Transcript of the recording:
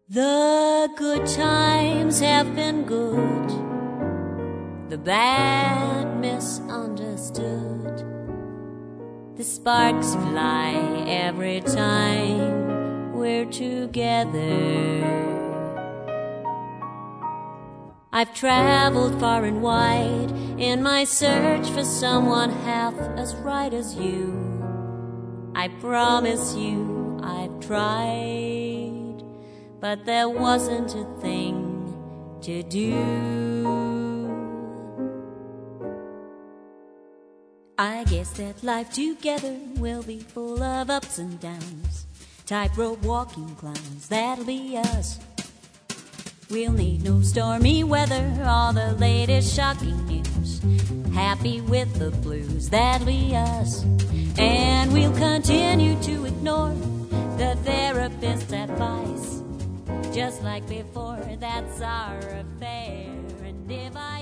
The good times have been good, the bad misunderstood. The sparks fly every time we're together. I've traveled far and wide in my search for someone half as right as you. I promise you I've tried, but there wasn't a thing to do. I guess that life together will be full of ups and downs, tightrope walking clowns, that'll be us. We'll need no stormy weather or the latest shocking news, happy with the blues, that'll be us. And we'll continue to ignore the therapist's advice, just like before, that's our affair. And if I